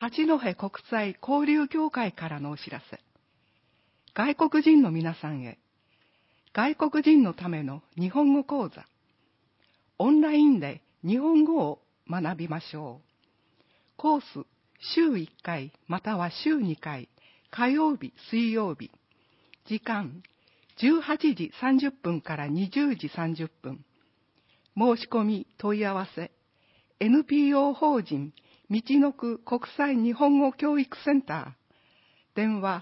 八戸国際交流協会からのお知らせ。外国人の皆さんへ、外国人のための日本語講座。オンラインで日本語を学びましょう。コース、週1回または週2回、火曜日、水曜日。時間、18時30分から20時30分。申し込み問い合わせ、NPO 法人みちのく国際日本語教育センター。電話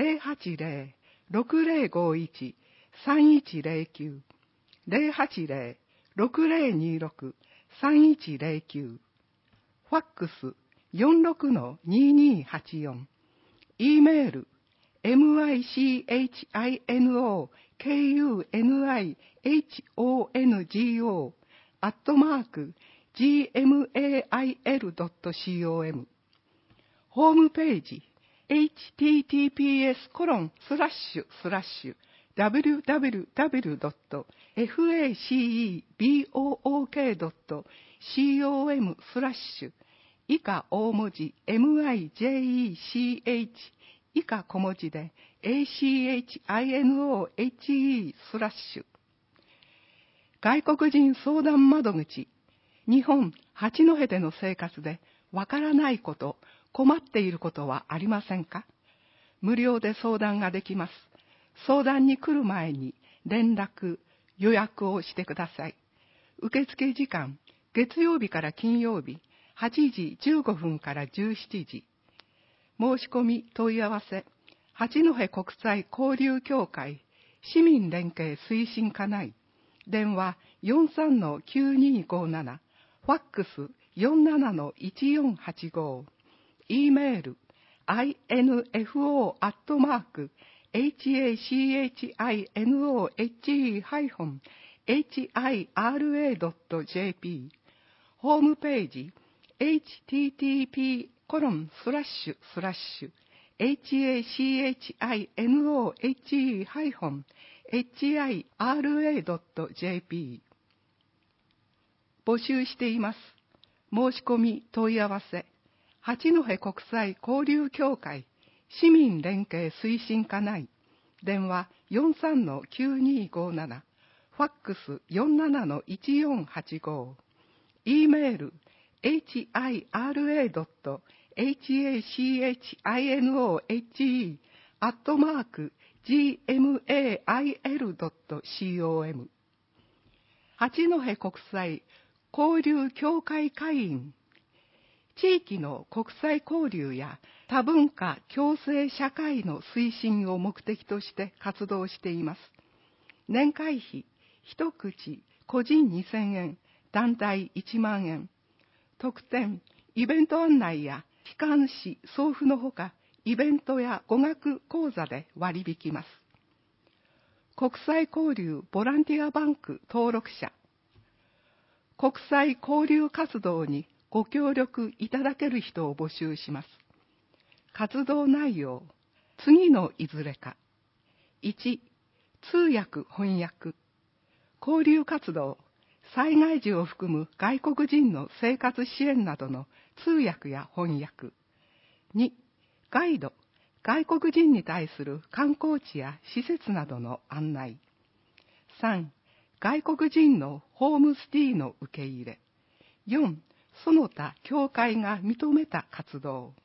080-6051-3109。080-6026-3109。ファックス46-2284。E メール michinokungo@gmail.com。 ホームページ https://www.facebook.com/ 以下大文字 MIJECH 以下小文字で ACHINOHE/ 外国人相談窓口。日本八戸での生活でわからないこと、困っていることはありませんか？無料で相談ができます。相談に来る前に連絡、予約をしてください。受付時間、月曜日から金曜日、8時15分から17時。申し込み問い合わせ、八戸国際交流協会市民連携推進課内。電話 43-9257。ファックス 47-1485。E メール info@hachinohe-hira.jp。 ホームページ http://hachinohe-hira.jp。 募集しています。申し込み問い合わせ、八戸国際交流協会市民連携推進課内。電話 43-9257。ファックス 47-1485。E メール hira.hachinohe@gmail.com。 八戸国際交流協会会員。地域の国際交流や多文化共生社会の推進を目的として活動しています。年会費一口個人2000円、団体1万円。特典、イベント案内や機関誌送付のほか、イベントや語学講座で割り引きます。国際交流ボランティアバンク登録者。国際交流活動にご協力いただける人を募集します。活動内容、次のいずれか。1、通訳翻訳。交流活動、災害時を含む外国人の生活支援などの通訳や翻訳。2、ガイド、外国人に対する観光地や施設などの案内。3、外国人のホームステイの受け入れ。4、その他教会が認めた活動。